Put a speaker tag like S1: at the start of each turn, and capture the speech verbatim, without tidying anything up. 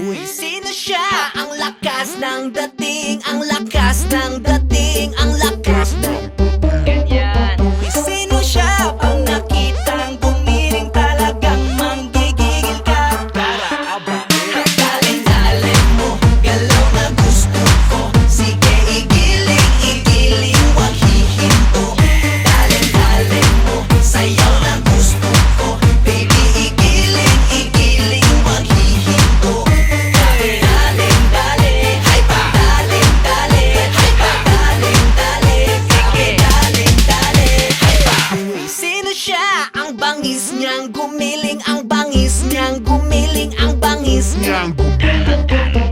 S1: Uy, sino siya? Ang lakas ng dating, ang lakas ng dating, ang lakas ng ganyan. Uy, sino siya? Pag nakitang gumiling talagang manggigigil ka. Daling-daling mo, galaw na gusto ko. Sige, igiling, igiling, wag hihinto. Daling-daling mo, sayaw na gusto ko. Baby, igiling, igiling, wag hihinto. Daling-daling, hay pa. Daling-daling, hay pa. Daling-daling, sige. Daling-daling, hay pa. Uy, sino siya? Ang bangis niyang gumiling, ang bangis niyang gumiling, ang bangis niyang gumiling.